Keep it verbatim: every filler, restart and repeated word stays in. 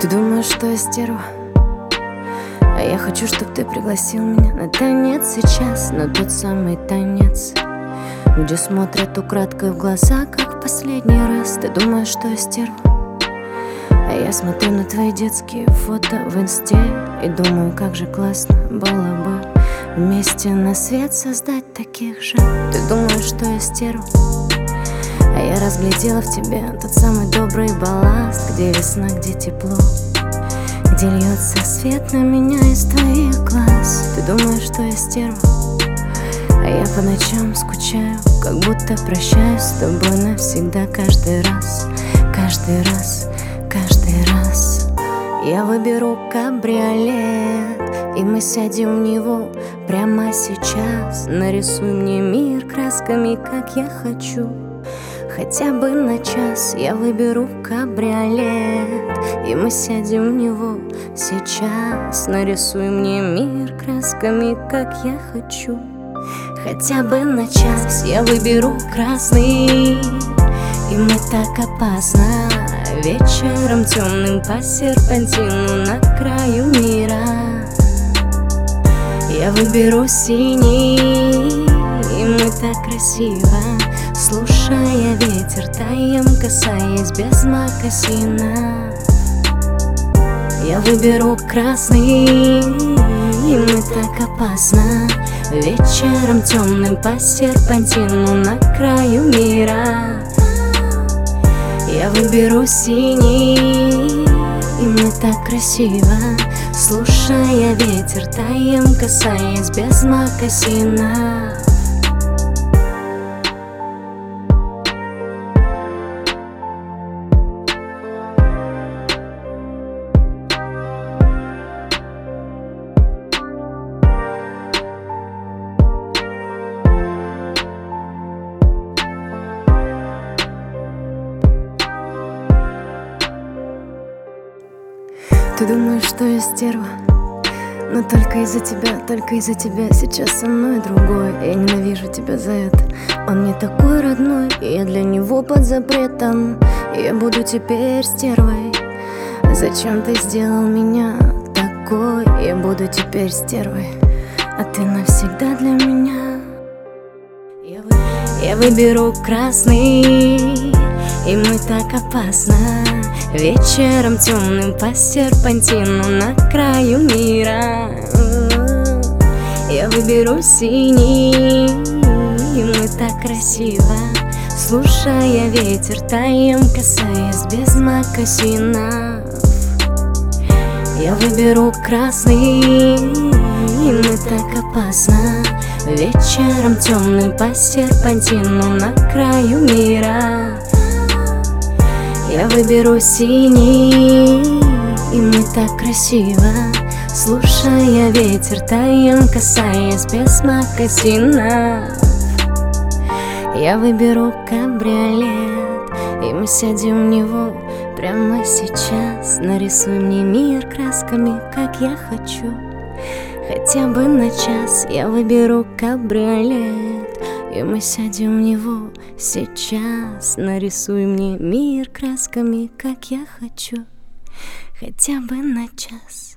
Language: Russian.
Ты думаешь, что я стерва? А я хочу, чтобы ты пригласил меня на танец сейчас, на тот самый танец, где смотрят украдкой в глаза, как в последний раз. Ты думаешь, что я стерва? А я смотрю на твои детские фото в инсте и думаю, как же классно было бы вместе на свет создать таких же. Ты думаешь, что я стерва? А я разглядела в тебе тот самый добрый балласт, где весна, где тепло, где льется свет на меня из твоих глаз. Ты думаешь, что я стерва? А я по ночам скучаю, как будто прощаюсь с тобой навсегда. Каждый раз, каждый раз, каждый раз я выберу кабриолет, и мы сядем в него прямо сейчас. Нарисуй мне мир красками, как я хочу, хотя бы на час. Я выберу кабриолет, и мы сядем в него сейчас. Нарисуй мне мир красками, как я хочу, хотя бы на час. Я выберу красный, и мы так опасно вечером темным по серпантину на краю мира. Я выберу синий, и мы так красиво, слушая ветер, таем касаясь без мокасина. Я выберу красный, и мы так опасно вечером темным по серпантину на краю мира. Я выберу синий, и мы так красиво, слушая ветер, таем касаясь без мокасина. Ты думаешь, что я стерва? Но только из-за тебя, только из-за тебя сейчас со мной другой. Я ненавижу тебя за это. Он не такой родной, и я для него под запретом. И я буду теперь стервой. Зачем ты сделал меня такой? Я буду теперь стервой, а ты навсегда для меня. Я, вы... я выберу красный, и мы так опасно вечером темным по серпантину на краю мира. Я выберу синий, и мы так красиво, слушая ветер, таем касаясь без мокасинов. Я выберу красный, и мы так опасно вечером темным по серпантину на краю мира. Я выберу синий, и мы так красиво, слушая ветер, таем касаясь без мокасинов. Я выберу кабриолет, и мы сядем в него прямо сейчас. Нарисуй мне мир красками, как я хочу, хотя бы на час. Я выберу кабриолет, и мы сядем в него сейчас. Нарисуй мне мир красками, как я хочу, хотя бы на час.